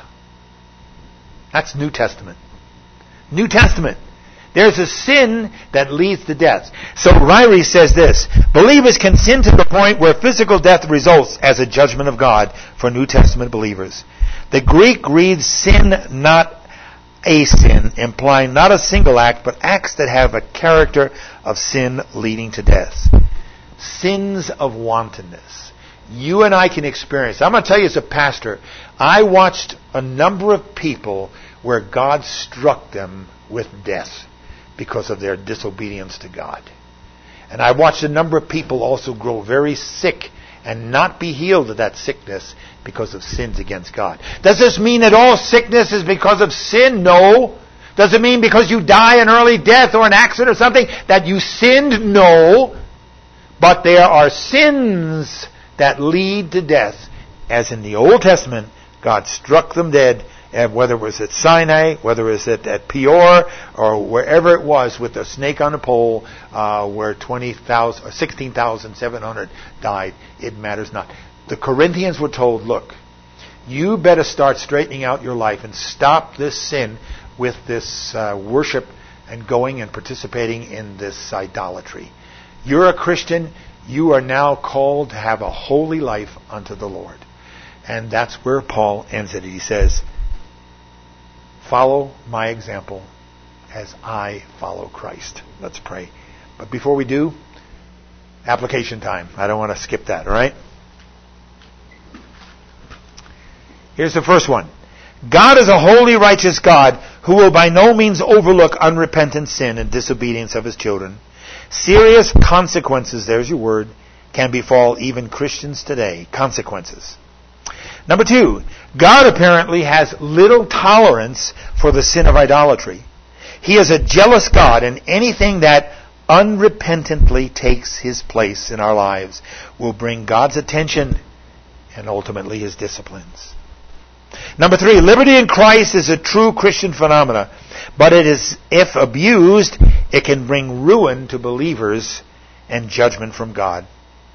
That's New Testament. New Testament. There's a sin that leads to death. So Ryrie says this, believers can sin to the point where physical death results as a judgment of God for New Testament believers. The Greek reads sin, not a sin, implying not a single act, but acts that have a character of sin leading to death. Sins of wantonness. You and I can experience. I'm going to tell you as a pastor, I watched a number of people where God struck them with death because of their disobedience to God. And I watched a number of people also grow very sick and not be healed of that sickness because of sins against God. Does this mean that all sickness is because of sin? No. Does it mean because you die an early death or an accident or something that you sinned? No. But there are sins that lead to death. As in the Old Testament, God struck them dead, whether it was at Sinai, whether it was at Peor, or wherever it was with a snake on a pole, where 20,000 or 16,700 died. It matters not. The Corinthians were told, look, you better start straightening out your life and stop this sin with this worship and going and participating in this idolatry. You're a Christian. You are now called to have a holy life unto the Lord. And that's where Paul ends it. He says, follow my example as I follow Christ. Let's pray. But before we do, application time. I don't want to skip that, all right? Here's the first one. God is a holy, righteous God who will by no means overlook unrepentant sin and disobedience of His children. Serious consequences, there's your word, can befall even Christians today. Consequences. Number 2, God apparently has little tolerance for the sin of idolatry. He is a jealous God, and anything that unrepentantly takes His place in our lives will bring God's attention and ultimately His disciplines. Number 3, liberty in Christ is a true Christian phenomena, but it is, if abused, it can bring ruin to believers and judgment from God.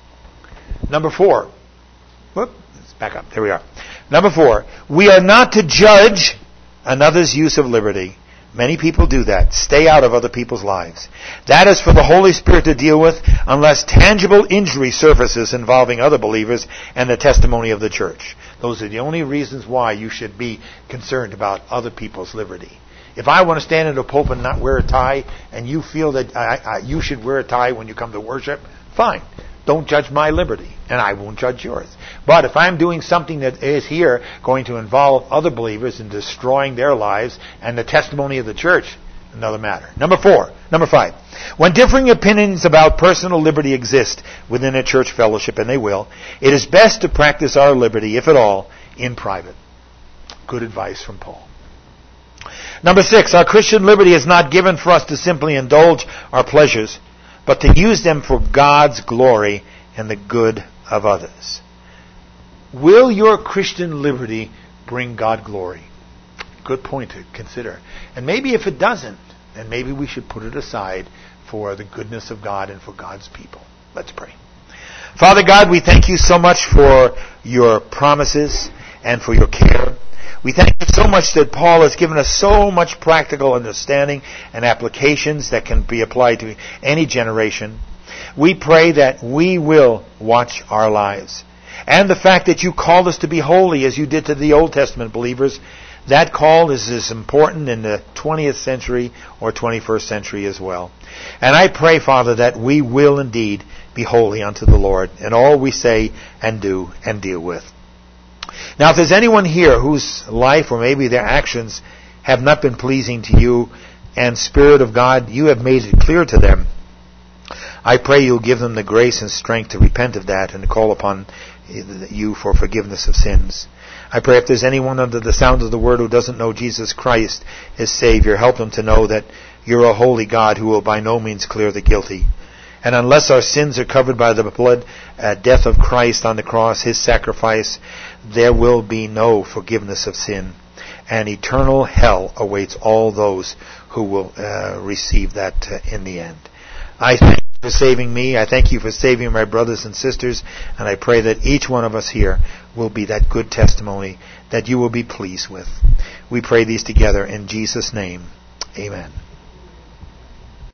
Number 4, let's back up, there we are. Number 4, we are not to judge another's use of liberty. Many people do that. Stay out of other people's lives. That is for the Holy Spirit to deal with unless tangible injury surfaces involving other believers and the testimony of the church. Those are the only reasons why you should be concerned about other people's liberty. If I want to stand in the pulpit and not wear a tie, and you feel that you should wear a tie when you come to worship, fine. Don't judge my liberty, and I won't judge yours. But if I'm doing something that is here going to involve other believers in destroying their lives and the testimony of the church, another matter. Number 5. When differing opinions about personal liberty exist within a church fellowship, and they will, it is best to practice our liberty, if at all, in private. Good advice from Paul. Number 6, our Christian liberty is not given for us to simply indulge our pleasures, but to use them for God's glory and the good of others. Will your Christian liberty bring God glory? Good point to consider. And maybe if it doesn't, then maybe we should put it aside for the goodness of God and for God's people. Let's pray. Father God, we thank you so much for your promises and for your care. We thank you so much that Paul has given us so much practical understanding and applications that can be applied to any generation. We pray that we will watch our lives. And the fact that you called us to be holy as you did to the Old Testament believers, that call is as important in the 20th century or 21st century as well. And I pray, Father, that we will indeed be holy unto the Lord in all we say and do and deal with. Now, if there's anyone here whose life or maybe their actions have not been pleasing to you, and Spirit of God, you have made it clear to them, I pray you'll give them the grace and strength to repent of that and to call upon you for forgiveness of sins. I pray if there's anyone under the sound of the word who doesn't know Jesus Christ as Savior, help them to know that you're a holy God who will by no means clear the guilty. And unless our sins are covered by the blood, death of Christ on the cross, His sacrifice, there will be no forgiveness of sin. And eternal hell awaits all those who will receive that in the end. I thank you for saving me. I thank you for saving my brothers and sisters. And I pray that each one of us here will be that good testimony that you will be pleased with. We pray these together in Jesus' name. Amen.